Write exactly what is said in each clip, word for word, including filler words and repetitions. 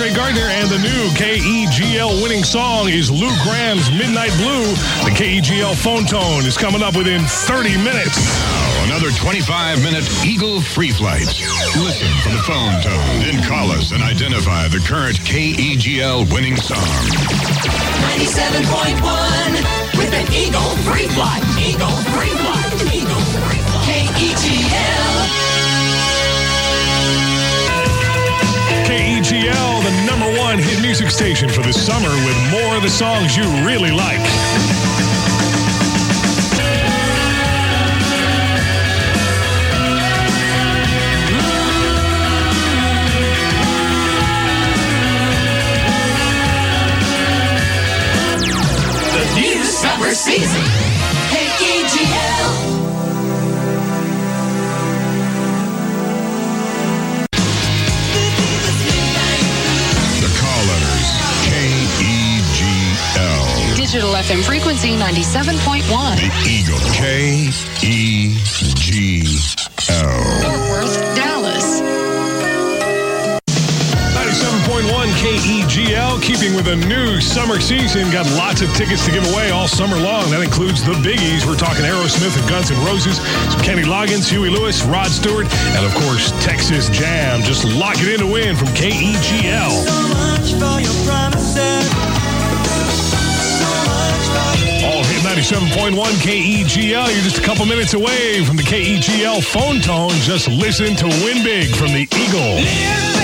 Trey Gardner, and the new K E G L winning song is Lou Gramm's Midnight Blue. The K E G L phone tone is coming up within thirty minutes. Now, another twenty-five minute Eagle free flight. Listen for the phone tone, then call us and identify the current K E G L winning song. ninety-seven point one with an Eagle free flight. Eagle free flight. Eagle free flight. K E G L. K E G L, the number one hit music station for the summer with more of the songs you really like. The new summer season. K E G L. Digital F M frequency ninety-seven point one. The Eagle. K E G L. Fort Worth, Dallas. ninety-seven point one K E G L, keeping with a new summer season. Got lots of tickets to give away all summer long. That includes the biggies. We're talking Aerosmith and Guns N' Roses, some Kenny Loggins, Huey Lewis, Rod Stewart, and of course, Texas Jam. Just lock it in to win from K E G L. So much for your promises. All hit ninety-seven point one K E G L. You're just a couple minutes away from the K E G L phone tone. Just listen to Win Big from the Eagle.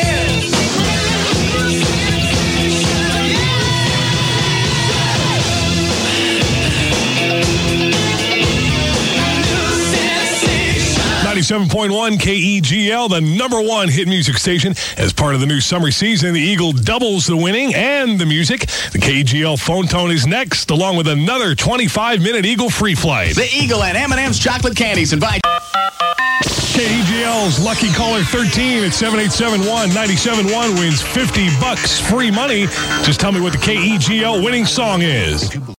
ninety-seven point one K E G L, the number one hit music station. As part of the new summer season, the Eagle doubles the winning and the music. The K E G L phone tone is next, along with another twenty-five minute Eagle free flight. The Eagle and M and M's chocolate candies invite K E G L's Lucky Caller thirteen at seven eight seven one nine seven one wins fifty bucks free money. Just tell me what the K E G L winning song is.